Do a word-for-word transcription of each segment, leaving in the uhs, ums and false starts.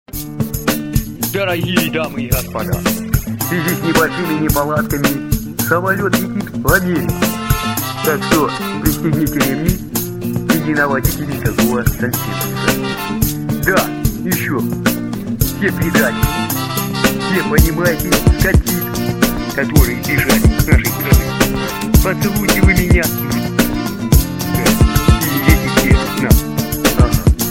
Дорогие дамы и господа, в связи с небольшими неполадками самолет летит в Америку. Так что пристегните ремни и не наводите никакого сальсинуса. Да, еще, все предатели, все, понимаете, скотины, которые бежали с нашей страны. Поцелуйте вы меня и летите к нам. Ага.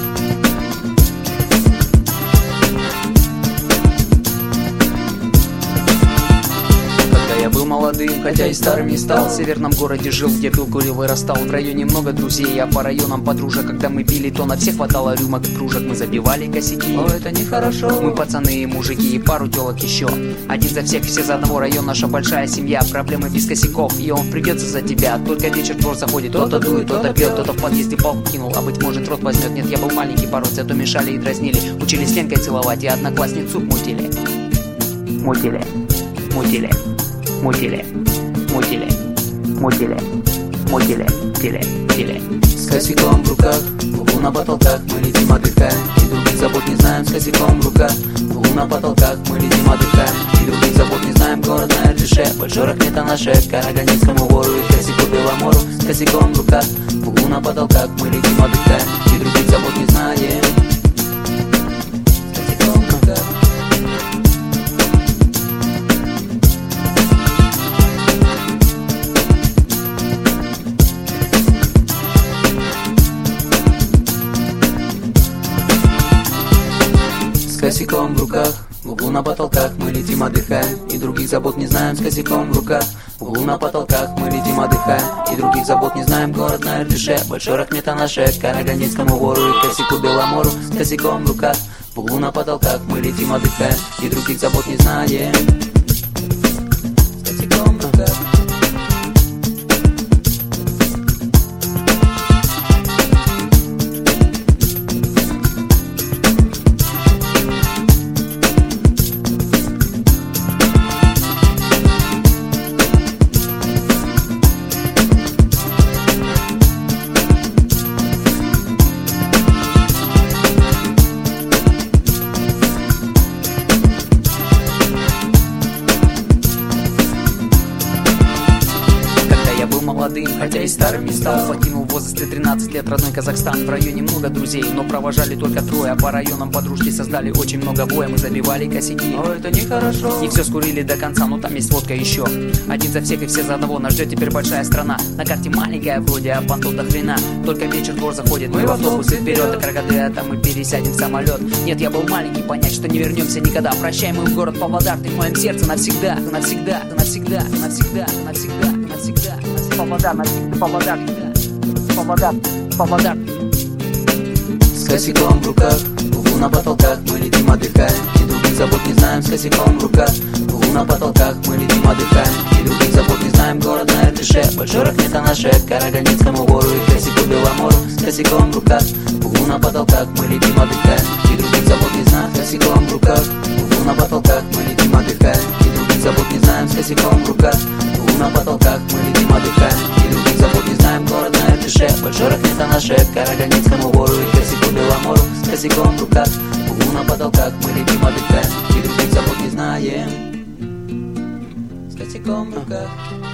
Я был молодым, хотя и старым не стал. В северном городе жил, где пил, курил и растал. В районе много друзей, а по районам подружек. Когда мы пили, то на всех хватало рюмок и кружек. Мы забивали косяки, о, это нехорошо. Мы пацаны и мужики, и пару телок еще. Один за всех, все за одного, район наша большая семья. Проблемы без косяков, и он придется за тебя. Только вечер двор заходит, кто-то дует, кто-то пьет, кто-то в подъезде палку кинул. А быть может рот возьмет, нет, я был маленький порой, зато мешали и дразнили. Учили с Ленкой целовать и одноклассницу мутили. Мутили, мутили. Мутили, мутили, мутили, мутили, тили, тили. С косяком в руках, угу на потолках, мы летим, отдыхаем, и других забот не знаем. С косяком в руках, угу на потолках, мы летим, отдыхаем, и других забот не знаем. Город на Эрдыше, большой рахмет Анаше, Караганинскому вору и косяку Беломору. С косяком в руках, угу на потолках, мы летим, отдыхаем, и других забот не знаем. С косяком в руках. С косяком в руках, в углу на потолках, мы летим, отдыхаем, и других забот не знаем. С косяком в руках, в углу на потолках, мы летим, отдыхаем, и других забот не знаем. Город на Эрдыше, большой рахмет Анаше, Караганинскому вору и косяку Беломору. С косяком в руках, в углу на потолках, мы летим, отдыхаем, и других забот не знаем. С косяком в руках. Молодым, хотя и старым не стал. Покинул в возрасте тринадцать лет родной Казахстан. В районе много друзей, но провожали только трое. А по районам подружки создали очень много боя. Мы забивали косяки, о, это нехорошо. Не все скурили до конца, но там есть водка еще. Один за всех и все за одного, нас ждет теперь большая страна. На карте маленькая вроде, а понтов до хрена. Только вечер двор заходит, мы в автобусы вперед. А крокодилы, а там мы пересядем в самолет. Нет, я был маленький, понять, что не вернемся никогда. Прощай, мой город Павлодар, ты в моем сердце навсегда. Ты навсегда, ты навсегда, ты навсегда, ты навсегда, ты навсегда. Павлодар, навсегда, Павлодар, Павлодар, Павлодар. С косяком в руках, угу на потолках, мы летим, отдыхаем, и других забот не знаем. С косяком в руках, угу на потолках, мы летим, отдыхаем, и других забот не знаем. Город на Эрдыше, большой рахмет Анаше, Караганинскому вору и косяку Беломору. С косяком в руках, угу на потолках, мы летим, отдыхаем, и других забот не знаем. С косяком в руках, угу на потолках, мы летим, отдыхаем, и других забот не знаем. С косяком в руках, угу на потолках, мы летим, отдыхаем, и других забот не знаем. Город на Эрдыше, большой рахмет Анаше, Караганинскому вору и косяку Беломору. С косяком в руках, угу на потолках, мы летим, отдыхаем, и других забот не знаем. С косяком в руках.